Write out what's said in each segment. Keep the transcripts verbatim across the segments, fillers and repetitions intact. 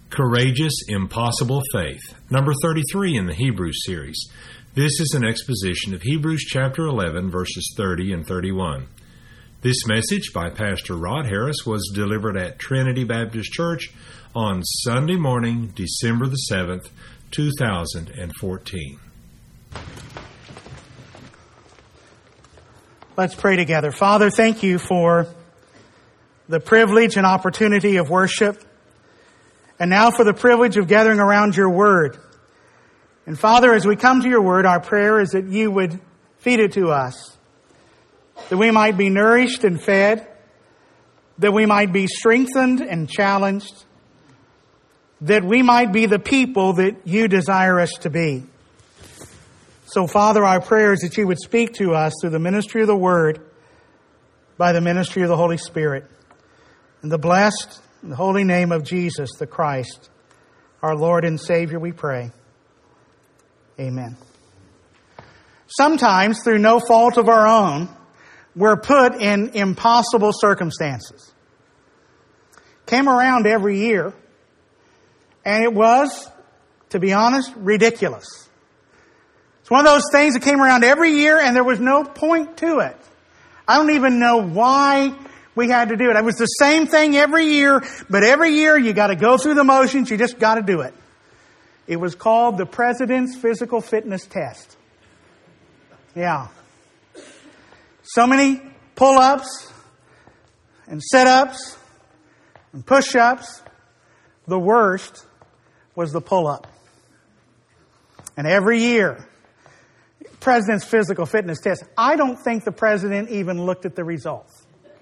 Courageous, Impossible Faith, number thirty-three in the Hebrews series. This is an exposition of Hebrews chapter eleven, verses thirty and thirty-one. This message by Pastor Rod Harris was delivered at Trinity Baptist Church on Sunday morning, December the seventh, two thousand fourteen. Let's pray together. Father, thank you for the privilege and opportunity of worship, and now for the privilege of gathering around your word. And Father, as we come to your word, our prayer is that you would feed it to us, that we might be nourished and fed, that we might be strengthened and challenged, that we might be the people that you desire us to be. So, Father, our prayer is that you would speak to us through the ministry of the Word, by the ministry of the Holy Spirit. In the blessed and holy name of Jesus the Christ, our Lord and Savior, we pray. Amen. Sometimes, through no fault of our own, we're put in impossible circumstances. Came around every year, and it was, to be honest, ridiculous. It's one of those things that came around every year, and there was no point to it. I don't even know why we had to do it. It was the same thing every year, but every year you got to go through the motions. You just got to do it. It was called the President's Physical Fitness Test. Yeah. So many pull-ups and sit-ups and push-ups. The worst was the pull-up. And every year, President's Physical Fitness Test. I don't think the President even looked at the results.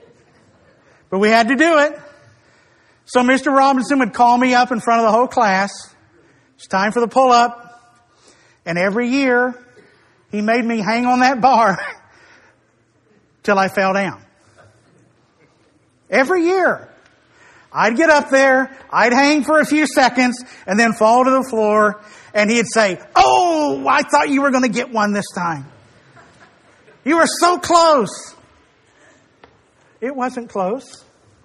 But we had to do it. So Mister Robinson would call me up in front of the whole class. It's time for the pull-up. And every year, he made me hang on that bar till I fell down. Every year. I'd get up there, I'd hang for a few seconds, and then fall to the floor, and he'd say, "Oh, I thought you were going to get one this time. You were so close." It wasn't close.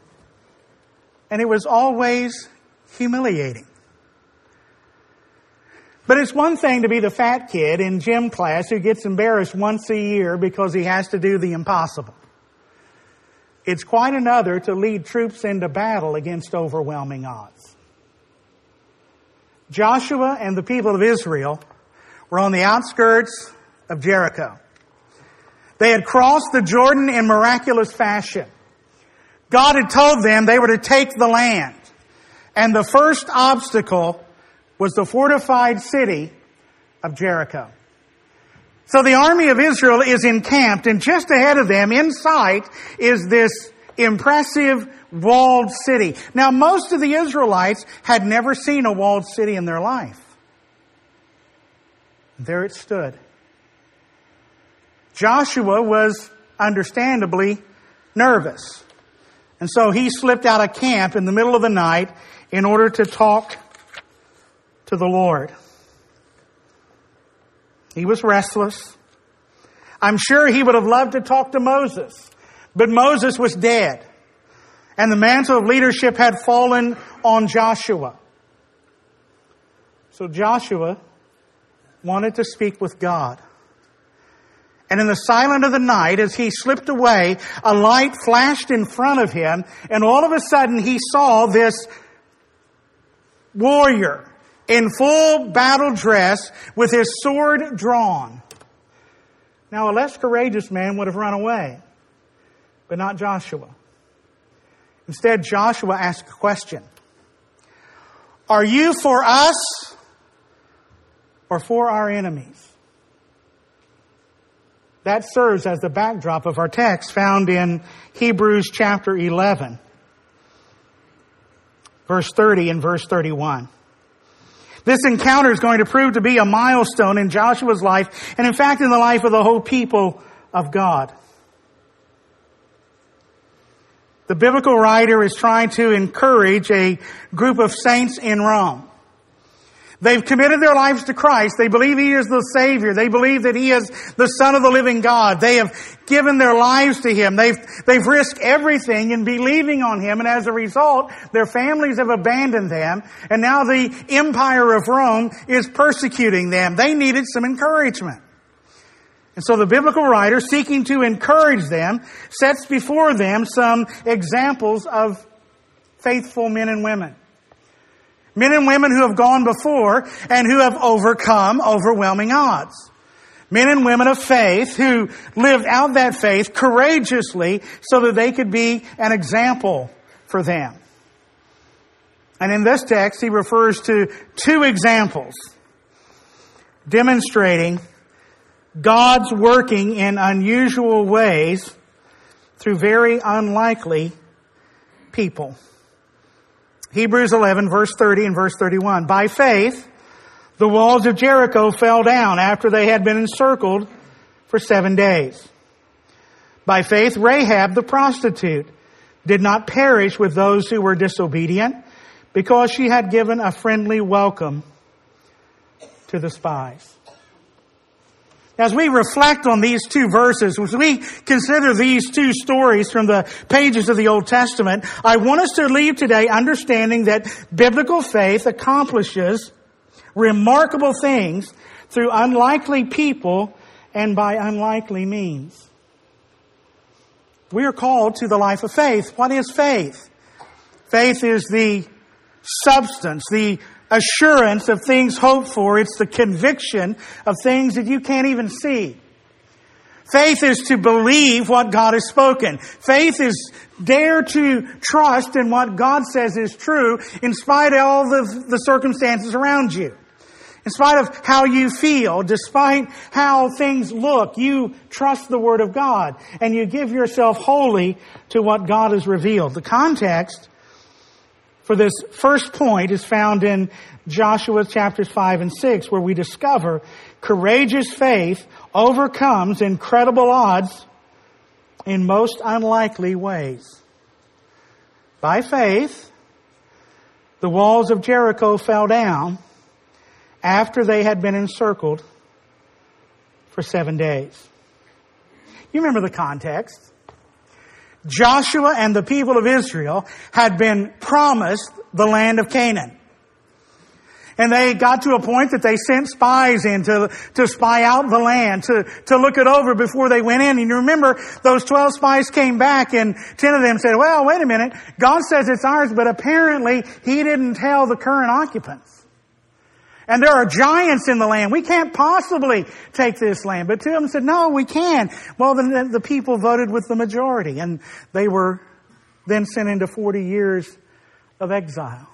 And it was always humiliating. But it's one thing to be the fat kid in gym class who gets embarrassed once a year because he has to do the impossible. It's quite another to lead troops into battle against overwhelming odds. Joshua and the people of Israel were on the outskirts of Jericho. They had crossed the Jordan in miraculous fashion. God had told them they were to take the land. And the first obstacle was the fortified city of Jericho. So the army of Israel is encamped, and just ahead of them, in sight, is this impressive walled city. Now, most of the Israelites had never seen a walled city in their life. There it stood. Joshua was understandably nervous. And so he slipped out of camp in the middle of the night in order to talk to the Lord. He was restless. I'm sure he would have loved to talk to Moses, but Moses was dead, and the mantle of leadership had fallen on Joshua. So Joshua wanted to speak with God. And in the silence of the night, as he slipped away, a light flashed in front of him, and all of a sudden he saw this warrior in full battle dress with his sword drawn. Now, a less courageous man would have run away, but not Joshua. Instead, Joshua asked a question. Are you for us or for our enemies? That serves as the backdrop of our text found in Hebrews chapter eleven, verse thirty and verse thirty-one. This encounter is going to prove to be a milestone in Joshua's life, and in fact in the life of the whole people of God. The biblical writer is trying to encourage a group of saints in Rome. They've committed their lives to Christ. They believe He is the Savior. They believe that He is the Son of the living God. They have given their lives to Him. They've, they've risked everything in believing on Him. And as a result, their families have abandoned them. And now the empire of Rome is persecuting them. They needed some encouragement. And so the biblical writer, seeking to encourage them, sets before them some examples of faithful men and women. Men and women who have gone before and who have overcome overwhelming odds. Men and women of faith who lived out that faith courageously so that they could be an example for them. And in this text, he refers to two examples demonstrating God's working in unusual ways through very unlikely people. Hebrews eleven, verse thirty and verse thirty-one. By faith, the walls of Jericho fell down after they had been encircled for seven days. By faith, Rahab the prostitute did not perish with those who were disobedient because she had given a friendly welcome to the spies. As we reflect on these two verses, as we consider these two stories from the pages of the Old Testament, I want us to leave today understanding that biblical faith accomplishes remarkable things through unlikely people and by unlikely means. We are called to the life of faith. What is faith? Faith is the substance, the assurance of things hoped for. It's the conviction of things that you can't even see. Faith is to believe what God has spoken. Faith is dare to trust in what God says is true in spite of all the, the circumstances around you. In spite of how you feel, despite how things look, you trust the Word of God and you give yourself wholly to what God has revealed. The context for this first point is found in Joshua chapters five and six, where we discover courageous faith overcomes incredible odds in most unlikely ways. By faith, the walls of Jericho fell down after they had been encircled for seven days. You remember the context. Joshua and the people of Israel had been promised the land of Canaan. And they got to a point that they sent spies in to, to spy out the land, to, to look it over before they went in. And you remember those twelve spies came back and ten of them said, well, wait a minute. God says it's ours, but apparently He didn't tell the current occupants. And there are giants in the land. We can't possibly take this land. But two of them said, no, we can. Well, then the people voted with the majority. And they were then sent into forty years of exile.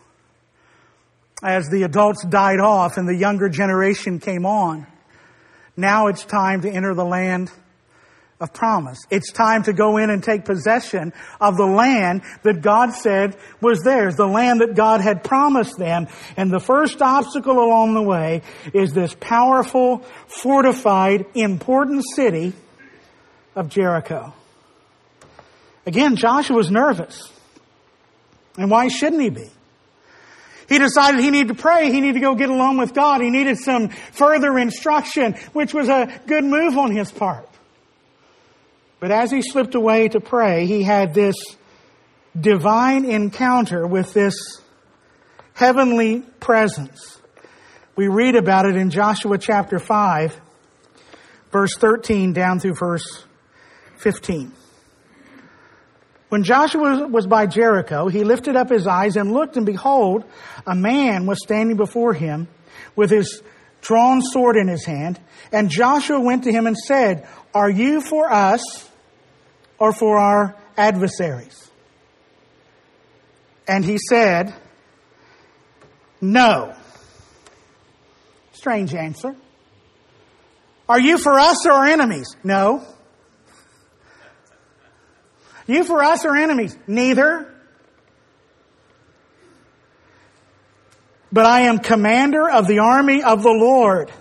As the adults died off and the younger generation came on, now it's time to enter the land of promise. It's time to go in and take possession of the land that God said was theirs, the land that God had promised them. And the first obstacle along the way is this powerful, fortified, important city of Jericho. Again, Joshua was nervous. And why shouldn't he be? He decided he needed to pray. He needed to go get along with God. He needed some further instruction, which was a good move on his part. But as he slipped away to pray, he had this divine encounter with this heavenly presence. We read about it in Joshua chapter five, verse thirteen down through verse fifteen. When Joshua was by Jericho, he lifted up his eyes and looked, and behold, a man was standing before him with his drawn sword in his hand. And Joshua went to him and said, are you for us or for our adversaries? And he said, no. Strange answer. Are you for us or our enemies? No. You for us or enemies? Neither. But I am commander of the army of the Lord.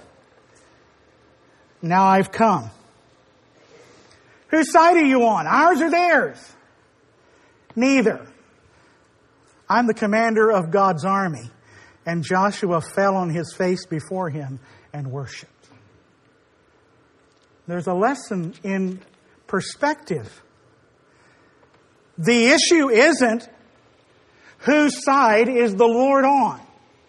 Now I've come. Whose side are you on? Ours or theirs? Neither. I'm the commander of God's army. And Joshua fell on his face before him and worshiped. There's a lesson in perspective. The issue isn't whose side is the Lord on.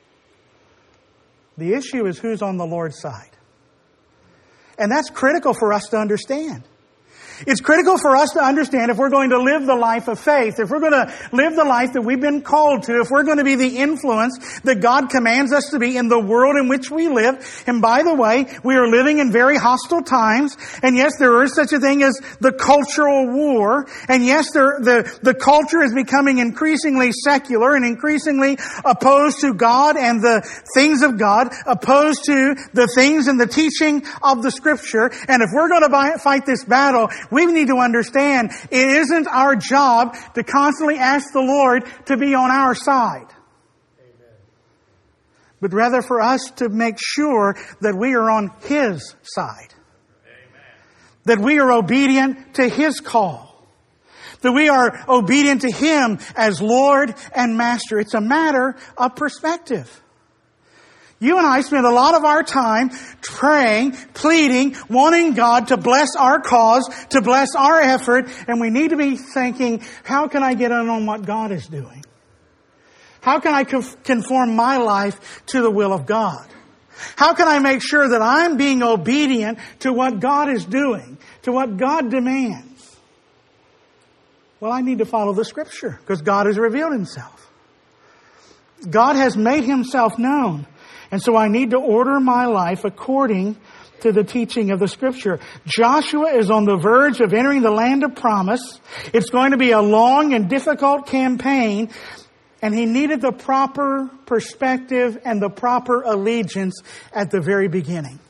The issue is who's on the Lord's side. And that's critical for us to understand. It's critical for us to understand if we're going to live the life of faith, if we're going to live the life that we've been called to, if we're going to be the influence that God commands us to be in the world in which we live. And by the way, we are living in very hostile times. And yes, there is such a thing as the cultural war. And yes, there, the, the culture is becoming increasingly secular and increasingly opposed to God and the things of God, opposed to the things and the teaching of the Scripture. And if we're going to buy, fight this battle, we need to understand it isn't our job to constantly ask the Lord to be on our side. Amen. But rather for us to make sure that we are on His side. Amen. That we are obedient to His call. That we are obedient to Him as Lord and Master. It's a matter of perspective. You and I spend a lot of our time praying, pleading, wanting God to bless our cause, to bless our effort, and we need to be thinking, how can I get in on what God is doing? How can I conform my life to the will of God? How can I make sure that I'm being obedient to what God is doing, to what God demands? Well, I need to follow the Scripture because God has revealed Himself. God has made Himself known. And so I need to order my life according to the teaching of the Scripture. Joshua is on the verge of entering the land of promise. It's going to be a long and difficult campaign, and he needed the proper perspective and the proper allegiance at the very beginning.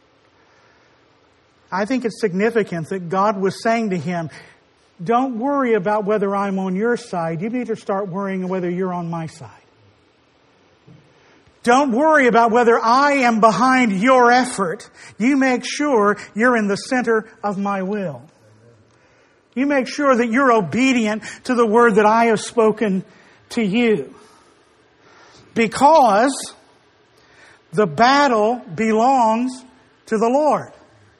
I think it's significant that God was saying to him, don't worry about whether I'm on your side. You need to start worrying whether you're on my side. Don't worry about whether I am behind your effort. You make sure you're in the center of my will. You make sure that you're obedient to the word that I have spoken to you. Because the battle belongs to the Lord.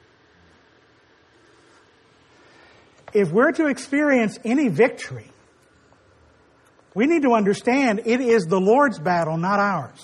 If we're to experience any victory, we need to understand it is the Lord's battle, not ours.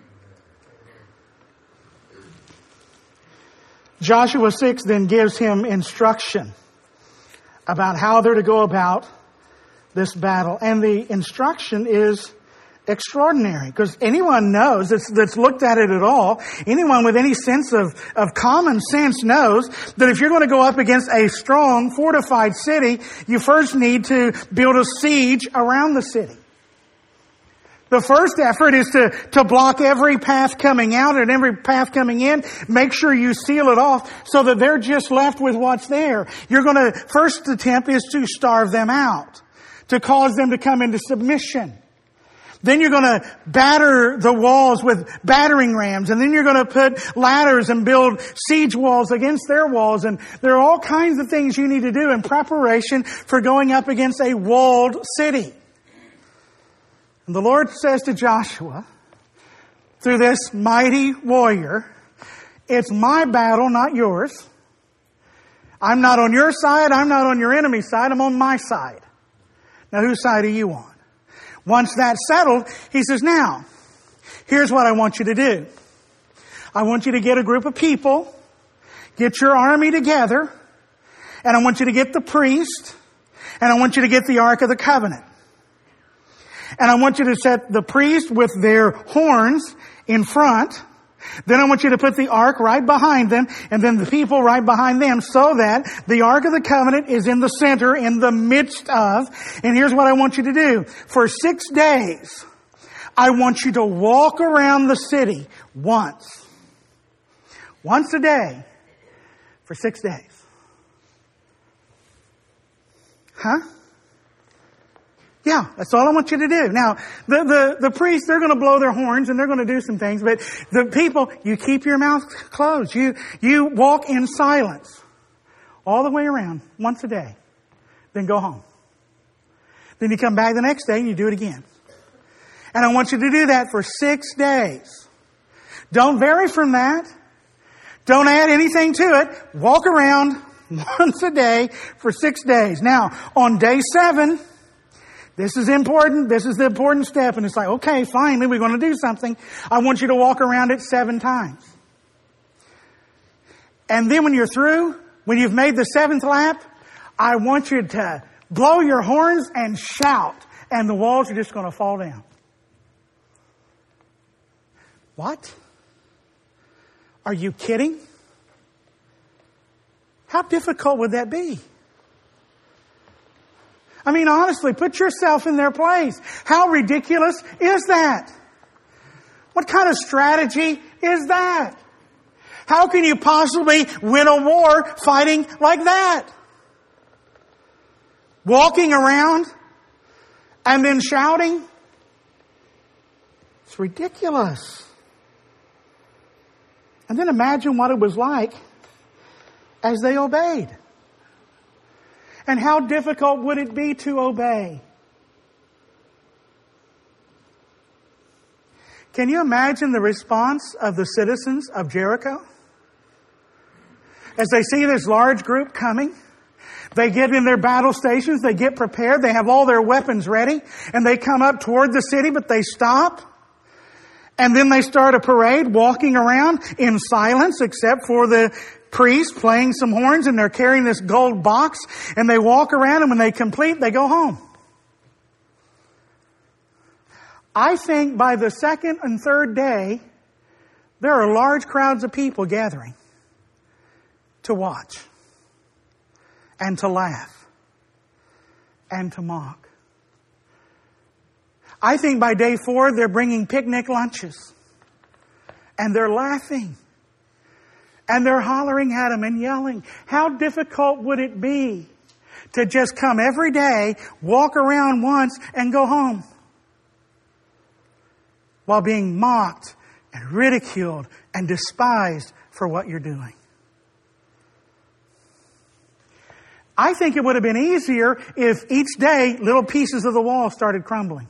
Joshua six then gives him instruction about how they're to go about this battle. And the instruction is extraordinary because anyone knows that's, that's looked at it at all, anyone with any sense of, of common sense knows that if you're going to go up against a strong, fortified city, you first need to build a siege around the city. The first effort is to, to block every path coming out and every path coming in. Make sure you seal it off so that they're just left with what's there. You're going to, first attempt is to starve them out, to cause them to come into submission. Then you're going to batter the walls with battering rams. And then you're going to put ladders and build siege walls against their walls. And there are all kinds of things you need to do in preparation for going up against a walled city. And the Lord says to Joshua, through this mighty warrior, it's my battle, not yours. I'm not on your side. I'm not on your enemy's side. I'm on my side. Now, whose side are you on? Once that's settled, he says, now, here's what I want you to do. I want you to get a group of people, get your army together, and I want you to get the priest, and I want you to get the Ark of the Covenant. And I want you to set the priest with their horns in front. Then I want you to put the ark right behind them and then the people right behind them so that the Ark of the Covenant is in the center, in the midst of. And here's what I want you to do. For six days, I want you to walk around the city once. Once a day for six days. Huh? Yeah, that's all I want you to do. Now, the, the, the priests, they're going to blow their horns and they're going to do some things, but the people, you keep your mouth closed. You, you walk in silence all the way around once a day. Then go home. Then you come back the next day and you do it again. And I want you to do that for six days. Don't vary from that. Don't add anything to it. Walk around once a day for six days. Now, on day seven, this is important. This is the important step. And it's like, okay, finally, we're going to do something. I want you to walk around it seven times. And then when you're through, when you've made the seventh lap, I want you to blow your horns and shout. And the walls are just going to fall down. What? Are you kidding? How difficult would that be? I mean, honestly, put yourself in their place. How ridiculous is that? What kind of strategy is that? How can you possibly win a war fighting like that? Walking around and then shouting? It's ridiculous. And then imagine what it was like as they obeyed. And how difficult would it be to obey? Can you imagine the response of the citizens of Jericho? As they see this large group coming, they get in their battle stations, they get prepared, they have all their weapons ready, and they come up toward the city, but they stop. And then they start a parade, walking around in silence, except for the priest playing some horns, and they're carrying this gold box, and they walk around, and when they complete, they go home. I think by the second and third day, there are large crowds of people gathering to watch and to laugh and to mock. I think by day four, they're bringing picnic lunches and they're laughing and they're hollering at them and yelling. How difficult would it be to just come every day, walk around once, and go home while being mocked and ridiculed and despised for what you're doing? I think it would have been easier if each day little pieces of the wall started crumbling.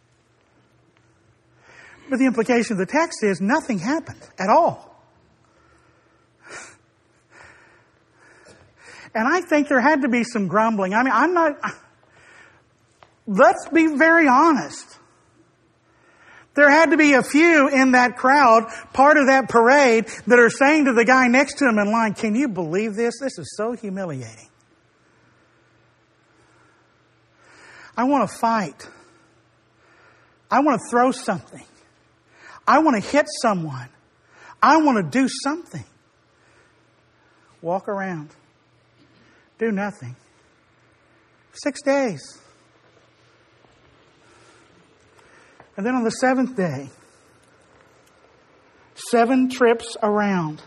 But the implication of the text is nothing happened at all. And I think there had to be some grumbling. I mean, I'm not... Let's be very honest. There had to be a few in that crowd, part of that parade, that are saying to the guy next to him in line, "Can you believe this? This is so humiliating. I want to fight. I want to throw something. I want to hit someone. I want to do something." Walk around. Do nothing. Six days. And then on the seventh day, seven trips around.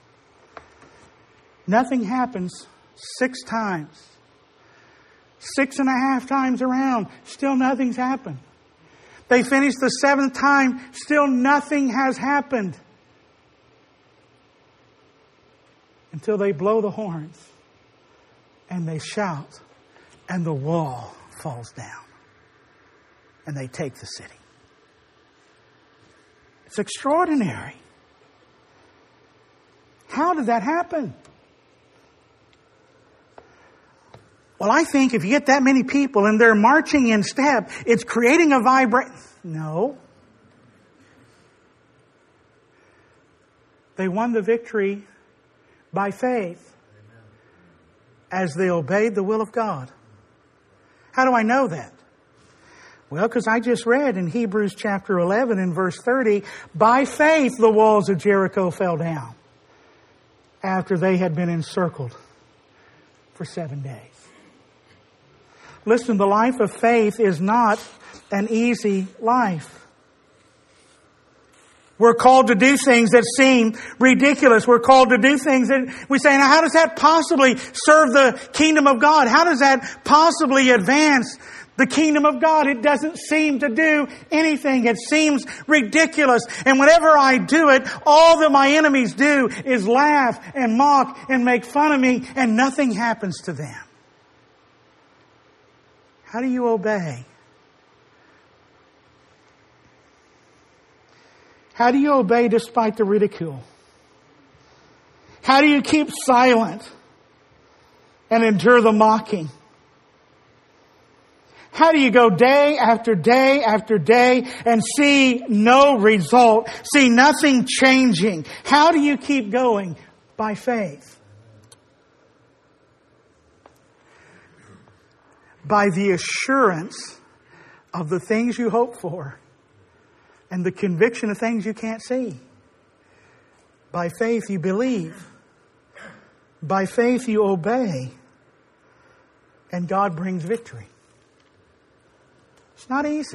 Nothing happens six times. Six and a half times around, still nothing's happened. They finish the seventh time, still nothing has happened. Until they blow the horns and they shout and the wall falls down and they take the city. It's extraordinary. How did that happen? Well, I think if you get that many people and they're marching in step, it's creating a vibration. No. They won the victory by faith as they obeyed the will of God. How do I know that? Well, because I just read in Hebrews chapter eleven and verse thirty, by faith the walls of Jericho fell down after they had been encircled for seven days. Listen, the life of faith is not an easy life. We're called to do things that seem ridiculous. We're called to do things that we say, now how does that possibly serve the kingdom of God? How does that possibly advance the kingdom of God? It doesn't seem to do anything. It seems ridiculous. And whenever I do it, all that my enemies do is laugh and mock and make fun of me, and nothing happens to them. How do you obey? How do you obey despite the ridicule? How do you keep silent and endure the mocking? How do you go day after day after day and see no result, see nothing changing? How do you keep going? By faith. By the assurance of the things you hope for and the conviction of things you can't see. By faith you believe. By faith you obey. And God brings victory. It's not easy.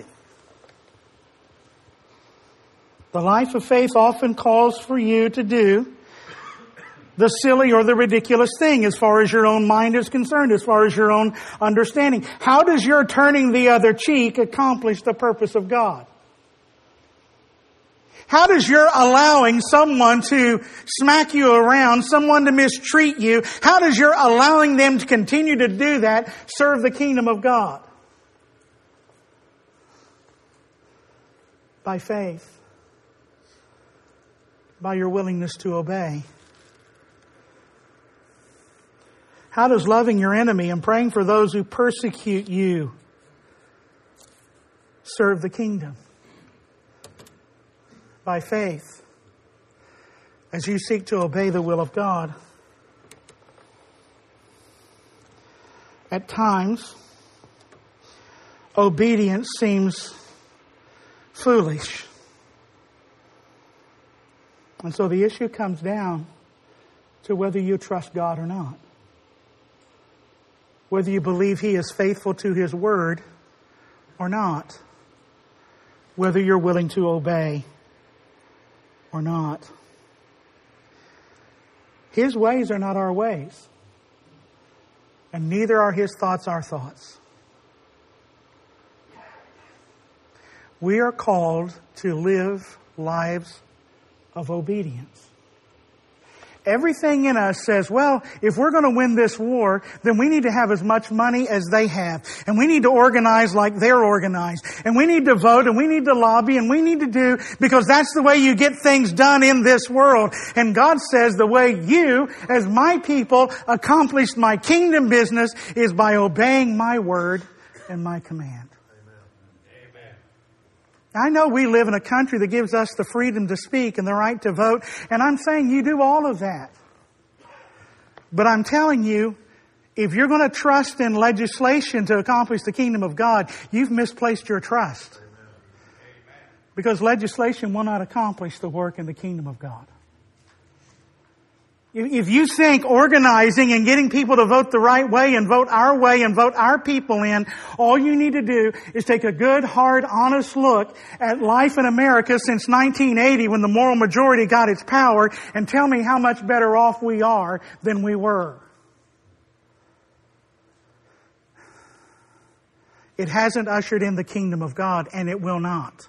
The life of faith often calls for you to do the silly or the ridiculous thing as far as your own mind is concerned, as far as your own understanding. How does your turning the other cheek accomplish the purpose of God? How does your allowing someone to smack you around, someone to mistreat you, how does your allowing them to continue to do that serve the kingdom of God? By faith. By your willingness to obey. How does loving your enemy and praying for those who persecute you serve the kingdom? By faith, as you seek to obey the will of God. At times, obedience seems foolish. And so the issue comes down to whether you trust God or not. Whether you believe He is faithful to His word or not. Whether you're willing to obey or not. His ways are not our ways. And neither are His thoughts our thoughts. We are called to live lives of obedience. Everything in us says, well, if we're going to win this war, then we need to have as much money as they have. And we need to organize like they're organized. And we need to vote and we need to lobby and we need to do, because that's the way you get things done in this world. And God says the way you, as my people, accomplish my kingdom business is by obeying my word and my command. I know we live in a country that gives us the freedom to speak and the right to vote, and I'm saying you do all of that. But I'm telling you, if you're going to trust in legislation to accomplish the kingdom of God, you've misplaced your trust. Because legislation will not accomplish the work in the kingdom of God. If you think organizing and getting people to vote the right way and vote our way and vote our people in, all you need to do is take a good, hard, honest look at life in America since nineteen eighty when the moral majority got its power and tell me how much better off we are than we were. It hasn't ushered in the kingdom of God, and it will not.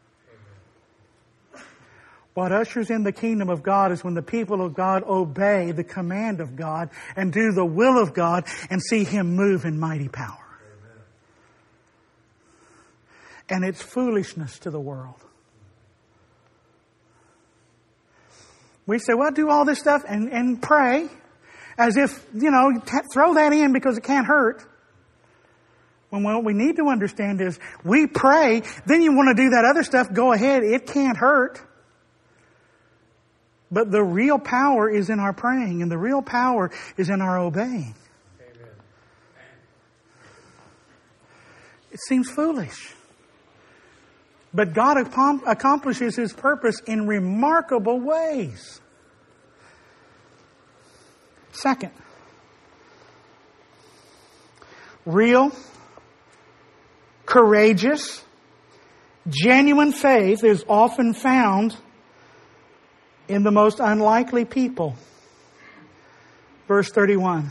What ushers in the kingdom of God is when the people of God obey the command of God and do the will of God and see Him move in mighty power. Amen. And it's foolishness to the world. We say, well, do all this stuff and, and pray as if, you know, t- throw that in because it can't hurt. When what we need to understand is we pray, then you want to do that other stuff, go ahead, it can't hurt. But the real power is in our praying, and the real power is in our obeying. Amen. It seems foolish. But God accomplishes His purpose in remarkable ways. Second, real, courageous, genuine faith is often found in the most unlikely people. Verse thirty-one.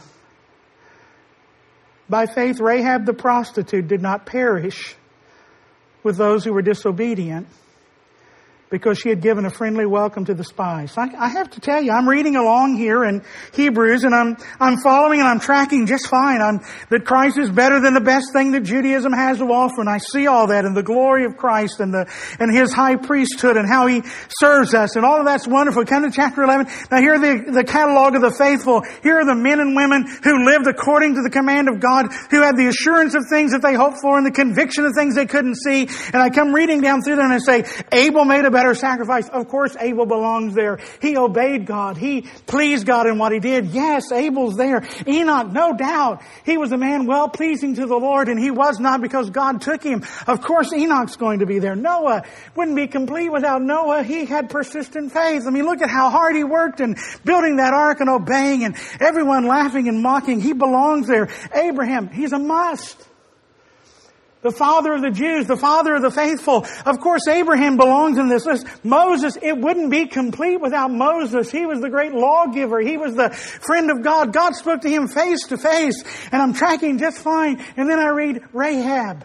By faith, Rahab the prostitute did not perish with those who were disobedient, because she had given a friendly welcome to the spies. I, I have to tell you, I'm reading along here in Hebrews, and I'm I'm following and I'm tracking just fine. I'm that Christ is better than the best thing that Judaism has to offer, and I see all that and the glory of Christ and the and His high priesthood and how He serves us, and all of that's wonderful. Come to chapter eleven. Now here are the, the catalog of the faithful. Here are the men and women who lived according to the command of God, who had the assurance of things that they hoped for and the conviction of things they couldn't see. And I come reading down through there and I say, Abel made a better sacrifice. Of course, Abel belongs there. He obeyed God. He pleased God in what he did. Yes, Abel's there. Enoch, no doubt. He was a man well pleasing to the Lord, and he was not because God took him. Of course, Enoch's going to be there. Noah wouldn't be complete without Noah. He had persistent faith. I mean, look at how hard he worked in building that ark and obeying, and everyone laughing and mocking. He belongs there. Abraham, he's a must. The father of the Jews, the father of the faithful. Of course, Abraham belongs in this list. Moses, it wouldn't be complete without Moses. He was the great lawgiver. He was the friend of God. God spoke to him face to face. And I'm tracking just fine. And then I read Rahab.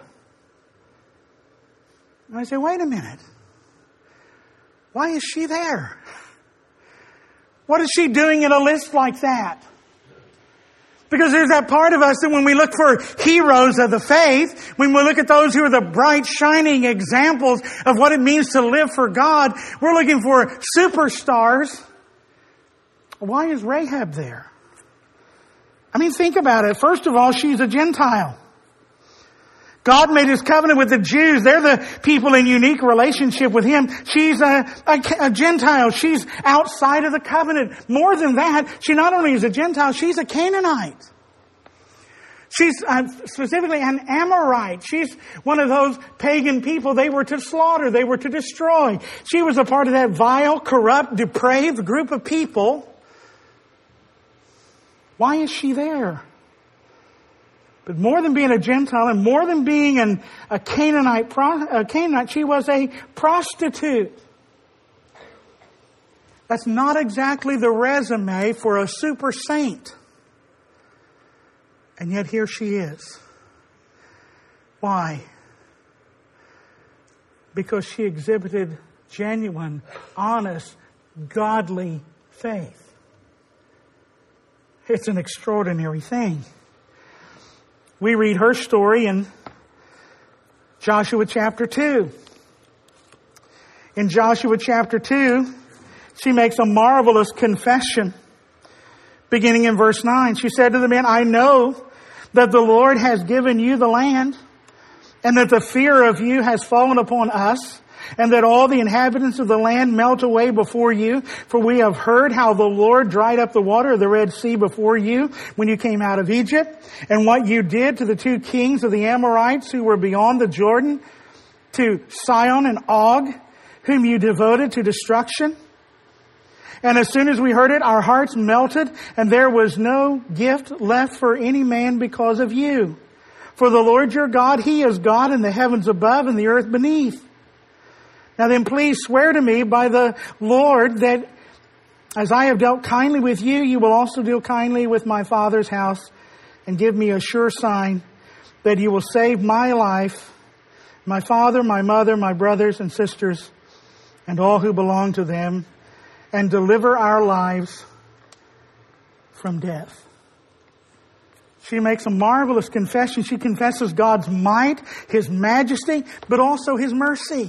And I say, wait a minute. Why is she there? What is she doing in a list like that? Because there's that part of us that when we look for heroes of the faith, when we look at those who are the bright, shining examples of what it means to live for God, we're looking for superstars. Why is Rahab there? I mean, think about it. First of all, she's a Gentile. God made His covenant with the Jews. They're the people in unique relationship with Him. She's a, a, a Gentile. She's outside of the covenant. More than that, she not only is a Gentile, she's a Canaanite. She's uh, specifically an Amorite. She's one of those pagan people they were to slaughter. They were to destroy. She was a part of that vile, corrupt, depraved group of people. Why is she there? But more than being a Gentile and more than being an, a Canaanite, a Canaanite, she was a prostitute. That's not exactly the resume for a super saint. And yet here she is. Why? Because she exhibited genuine, honest, godly faith. It's an extraordinary thing. We read her story in Joshua chapter two. In Joshua chapter two, she makes a marvelous confession. Beginning in verse nine, she said to the men, I know that the Lord has given you the land, and that the fear of you has fallen upon us, and that all the inhabitants of the land melt away before you. For we have heard how the Lord dried up the water of the Red Sea before you when you came out of Egypt, and what you did to the two kings of the Amorites who were beyond the Jordan, to Sihon and Og, whom you devoted to destruction. And as soon as we heard it, our hearts melted, and there was no gift left for any man because of you. For the Lord your God, He is God in the heavens above and the earth beneath. Now then, please swear to me by the Lord that as I have dealt kindly with you, you will also deal kindly with my father's house, and give me a sure sign that you will save my life, my father, my mother, my brothers and sisters, and all who belong to them, and deliver our lives from death. She makes a marvelous confession. She confesses God's might, His majesty, but also His mercy.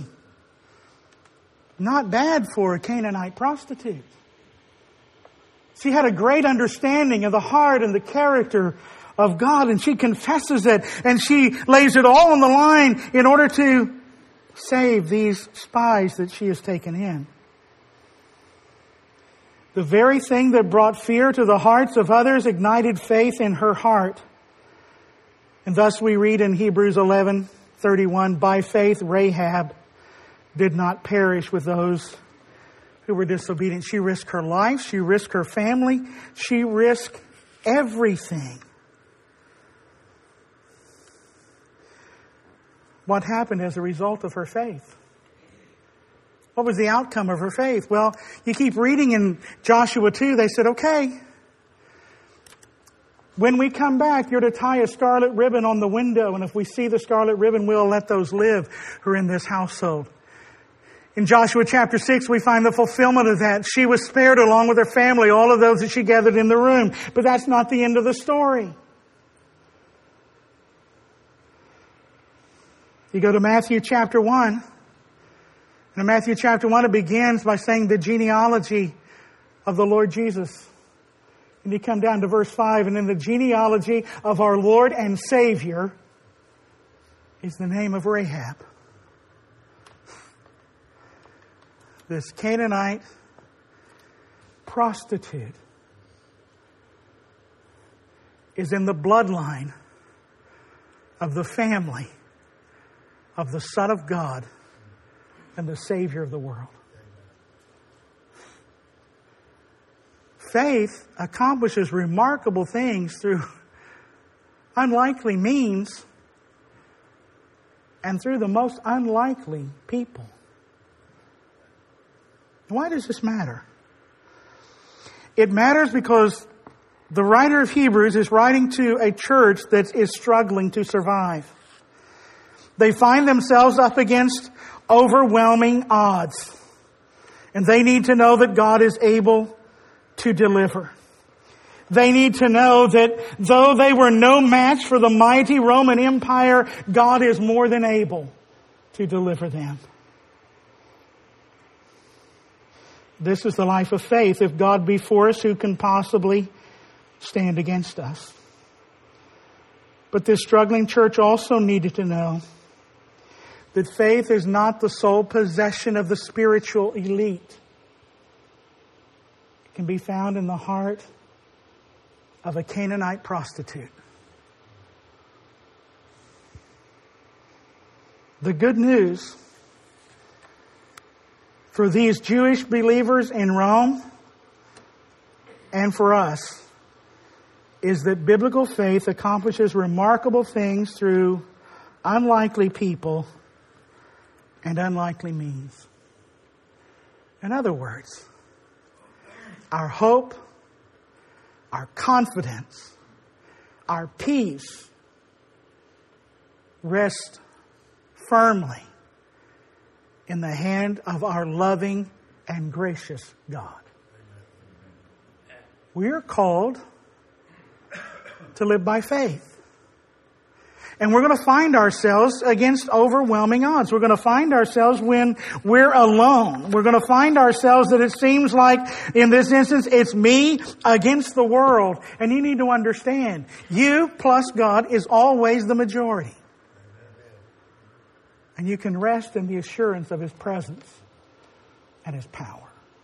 Not bad for a Canaanite prostitute. She had a great understanding of the heart and the character of God, and she confesses it, and she lays it all on the line in order to save these spies that she has taken in. The very thing that brought fear to the hearts of others ignited faith in her heart. And thus we read in Hebrews eleven thirty-one, by faith Rahab did not perish with those who were disobedient. She risked her life. She risked her family. She risked everything. What happened as a result of her faith? What was the outcome of her faith? Well, you keep reading in Joshua two, they said, okay, when we come back, you're to tie a scarlet ribbon on the window, and if we see the scarlet ribbon, we'll let those live who are in this household. In Joshua chapter six, we find the fulfillment of that. She was spared along with her family, all of those that she gathered in the room. But that's not the end of the story. You go to Matthew chapter one. And in Matthew chapter one, it begins by saying the genealogy of the Lord Jesus. And you come down to verse five, and in the genealogy of our Lord and Savior is the name of Rahab. This Canaanite prostitute is in the bloodline of the family of the Son of God and the Savior of the world. Faith accomplishes remarkable things through unlikely means and through the most unlikely people. Why does this matter? It matters because the writer of Hebrews is writing to a church that is struggling to survive. They find themselves up against overwhelming odds. And they need to know that God is able to deliver. They need to know that though they were no match for the mighty Roman Empire, God is more than able to deliver them. This is the life of faith. If God be for us, who can possibly stand against us? But this struggling church also needed to know that faith is not the sole possession of the spiritual elite. It can be found in the heart of a Canaanite prostitute. The good news for these Jewish believers in Rome and for us is that biblical faith accomplishes remarkable things through unlikely people and unlikely means. In other words, our hope, our confidence, our peace rest firmly in the hand of our loving and gracious God. We are called to live by faith. And we're going to find ourselves against overwhelming odds. We're going to find ourselves when we're alone. We're going to find ourselves that it seems like, in this instance, it's me against the world. And you need to understand, you plus God is always the majority. And you can rest in the assurance of His presence and His power.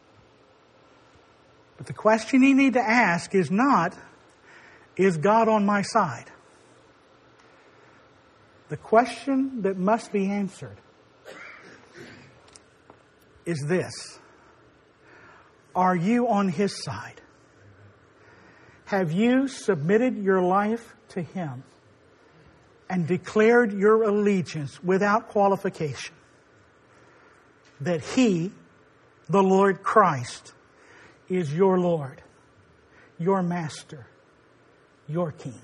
But the question you need to ask is not, is God on my side? The question that must be answered is this: are you on His side? Have you submitted your life to Him and declared your allegiance without qualification that He, the Lord Christ, is your Lord, your Master, your King?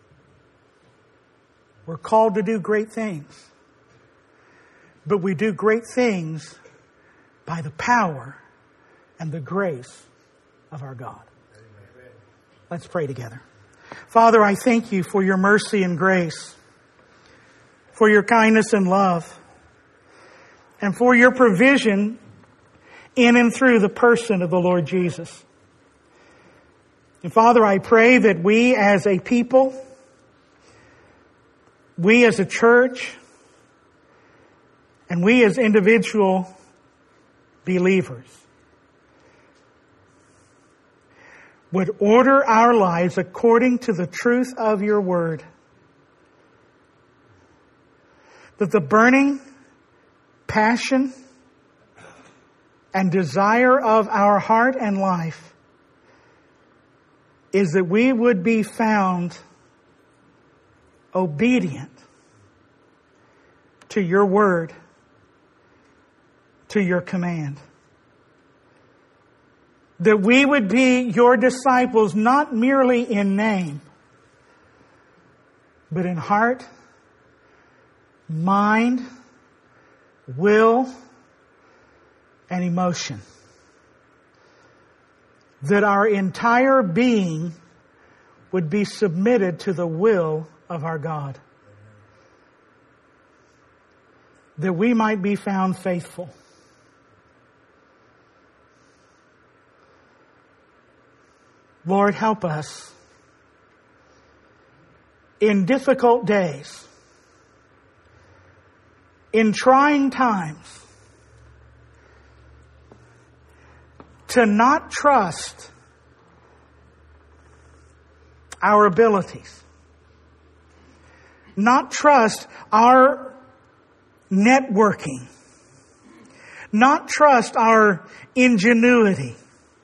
We're called to do great things. But we do great things by the power and the grace of our God. Amen. Let's pray together. Father, I thank You for Your mercy and grace, for Your kindness and love, and for Your provision in and through the person of the Lord Jesus. And Father, I pray that we as a people, we as a church, and we as individual believers would order our lives according to the truth of Your word. That the burning passion and desire of our heart and life is that we would be found obedient to Your word, to Your command. That we would be Your disciples, not merely in name, but in heart, mind, will, and emotion. That our entire being would be submitted to the will of our God. That we might be found faithful. Lord, help us in difficult days, in trying times, to not trust our abilities, not trust our networking, not trust our ingenuity,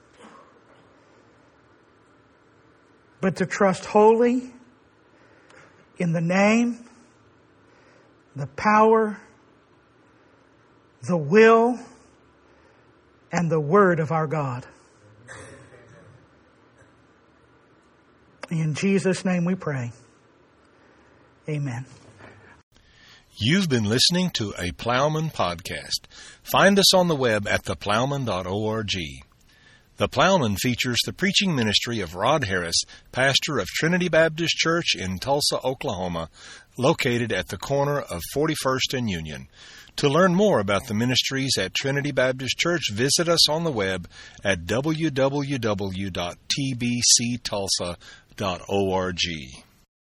but to trust wholly in the name, the power, the will, and the word of our God. In Jesus' name we pray. Amen. You've been listening to a Plowman podcast. Find us on the web at the plowman dot org. The Plowman features the preaching ministry of Rod Harris, pastor of Trinity Baptist Church in Tulsa, Oklahoma, located at the corner of forty-first and Union. To learn more about the ministries at Trinity Baptist Church, visit us on the web at w w w dot t b c tulsa dot org.